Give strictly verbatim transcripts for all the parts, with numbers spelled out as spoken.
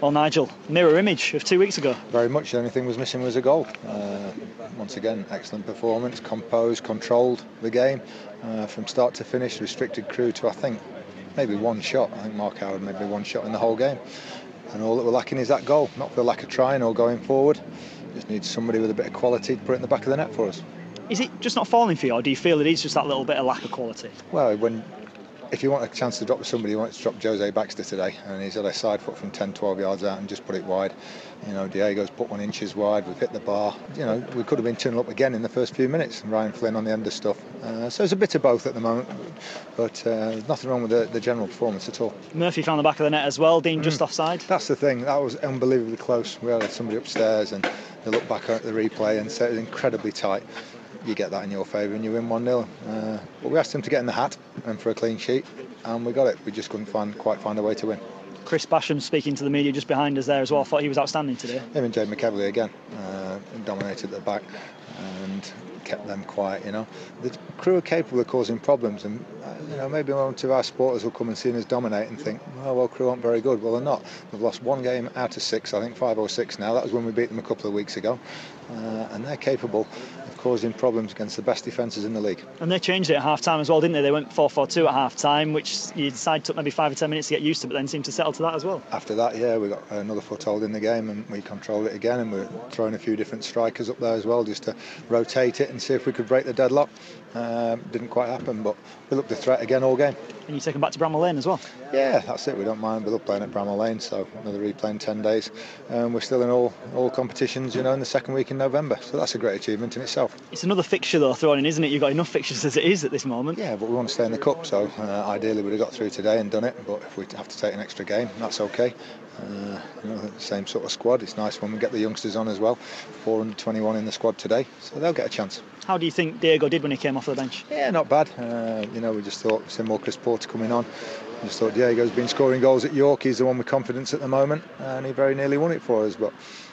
Well, Nigel, mirror image of two weeks ago. Very much. The only thing was missing was a goal. Uh, once again, excellent performance, composed, controlled the game uh, from start to finish. Restricted crew to, I think, maybe one shot. I think Mark Howard maybe one shot in the whole game. And all that we're lacking is that goal. Not for the lack of trying or going forward. Just needs somebody with a bit of quality to put it in the back of the net for us. Is it just not falling for you, or do you feel it is just that little bit of lack of quality? Well, when if you want a chance to drop somebody, you want to drop Jose Baxter today, and he's had a side foot from ten, twelve yards out and just put it wide. You know, Diego's put one inches wide, we've hit the bar. You know, we could have been two nil up again in the first few minutes, and Ryan Flynn on the end of stuff. Uh, so there's a bit of both at the moment, but uh, there's nothing wrong with the, the general performance at all. Murphy found the back of the net as well, Dean, just mm. offside. That's the thing, that was unbelievably close. We had somebody upstairs and they looked back at the replay and said it was incredibly tight. You get that in your favour and you win one nil. Uh, but we asked him to get in the hat and for a clean sheet, and we got it. We just couldn't find quite find a way to win. Chris Basham speaking to the media just behind us there as well. I thought he was outstanding today. Him and Jay McEvely again uh, dominated at the back and kept them quiet. You know, the crew are capable of causing problems, and uh, you know, maybe one of our supporters will come and see us dominate and think, oh well, crew aren't very good. Well, they're not. They've lost one game out of six. I think five or six now. That was when we beat them a couple of weeks ago, uh, and they're capable of causing problems against the best defences in the league. And they changed it at half time as well, didn't they? They went four four two at half time, which you decide took maybe five or ten minutes to get used to, but then seemed to settle to that as well. After that, yeah, we got another foothold in the game and we controlled it again, and we're throwing a few different strikers up there as well just to rotate it and see if we could break the deadlock. Um, didn't quite happen, but we looked a threat again all game. And you take them back to Bramall Lane as well? Yeah, that's it. We don't mind. We love playing at Bramall Lane, so another replay in ten days. Um, we're still in all all competitions, you know, in the second week in November. So that's a great achievement in itself. It's another fixture though thrown in, isn't it? You've got enough fixtures as it is at this moment. Yeah, but we want to stay in the cup, so uh, ideally we'd have got through today and done it. But if we have to take an extra game, that's okay. Uh, you know, the same sort of squad. It's nice when we get the youngsters on as well. four under twenty-one in the squad today, so they'll get a chance. How do you think Diego did when he came off the bench? Yeah, not bad. Uh, you know, we just thought, seen more Chris Porter coming on. We just thought Diego's been scoring goals at York. He's the one with confidence at the moment, and he very nearly won it for us. But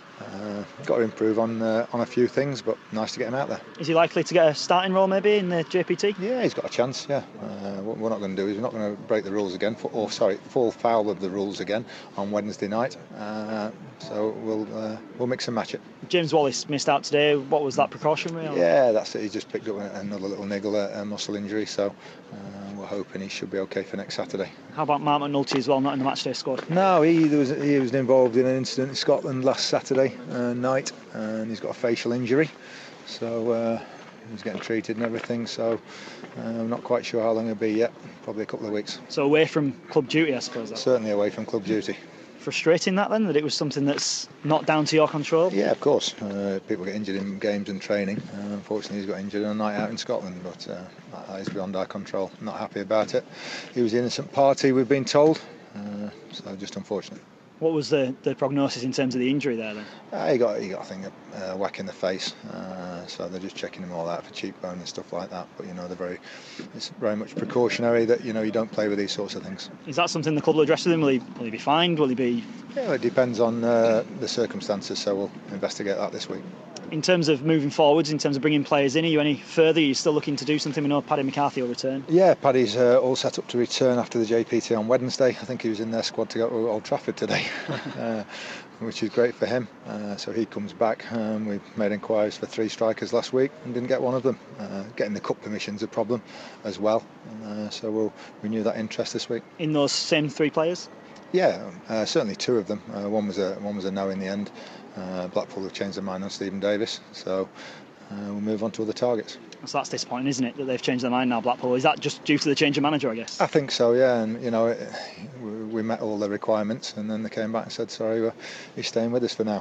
uh, got to improve on uh, on a few things. But nice to get him out there. Is he likely to get a starting role maybe in the J P T? Yeah, he's got a chance. Yeah. Uh, what we're not going to do is we're not going to break the rules again, or sorry, fall foul of the rules again on Wednesday night. Uh, so we'll uh, we'll mix and match it. James Wallace missed out today. What was that, precautionary? Or? Yeah, that's it. He just picked up another little niggle, a muscle injury. So uh, we're hoping he should be okay for next Saturday. How about Mark McNulty as well, not in the matchday squad? No, he was he was involved in an incident in Scotland last Saturday uh, night, and he's got a facial injury. So uh, he's getting treated and everything. So uh, I'm not quite sure how long it'll be yet. Probably a couple of weeks. So away from club duty, I suppose. That. Certainly away from club duty. Frustrating that then, that it was something that's not down to your control? Yeah, of course. Uh, people get injured in games and training. Uh, unfortunately, he's got injured on a night out in Scotland, but uh, that is beyond our control. Not happy about it. He was the innocent party, we've been told, uh, so just unfortunate. What was the, the prognosis in terms of the injury there then? Uh, he got, he got I think, a uh, whack in the face, uh, so they're just checking him all out for cheekbone and stuff like that. But you know, they're very, it's very much precautionary that you know you don't play with these sorts of things. Is that something the club will address with him? Will he, will he be fined? Will he be? Yeah, well, it depends on uh, the circumstances. So we'll investigate that this week. In terms of moving forwards, in terms of bringing players in, are you any further? Are you still looking to do something? We know Paddy McCarthy will return. Yeah, Paddy's uh, all set up to return after the J P T on Wednesday. I think he was in their squad to go to Old Trafford today, uh, which is great for him. Uh, so he comes back. Um, we made inquiries for three strikers last week and didn't get one of them. Uh, getting the cup permission's a problem as well. Uh, so we'll renew that interest this week. In those same three players? Yeah, uh, certainly two of them. Uh, one was a one was a no in the end. Uh, Blackpool have changed their mind on Stephen Davis, so uh, we'll move on to other targets. So that's disappointing, isn't it, that they've changed their mind now, Blackpool? Is that just due to the change of manager, I guess? I think so, yeah. And you know, it, we met all the requirements, and then they came back and said, "Sorry, well, you're staying with us for now,"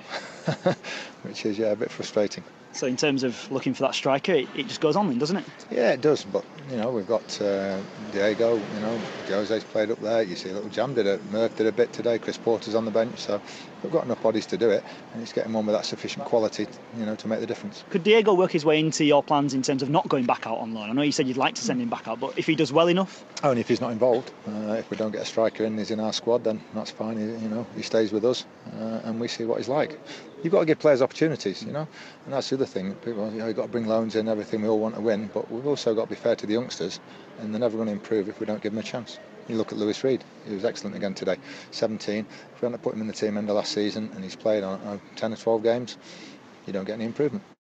which is yeah a bit frustrating. So in terms of looking for that striker, it, it just goes on then, doesn't it? Yeah, it does. But you know, we've got uh, Diego. You know, Jose's played up there. You see, little Jam did it. Murph did a bit today. Chris Porter's on the bench, so we've got enough bodies to do it, and it's getting one with that sufficient quality, you know, to make the difference. Could Diego work his way into your plans in terms of not going back out on loan? I know you said you'd like to send him back out, but if he does well enough? Only if he's not involved. Uh, if we don't get a striker in, he's in our squad, then that's fine. He, you know, he stays with us, uh, and we see what he's like. You've got to give players opportunities, you know, and that's the other thing. People, you know, you've got to bring loans in, everything. We all want to win, but we've also got to be fair to the youngsters, and they're never going to improve if we don't give them a chance. You look at Lewis Reed, he was excellent again today. seventeen. If we hadn't put him in the team end of last season and he's played on, on ten or twelve games, you don't get any improvement.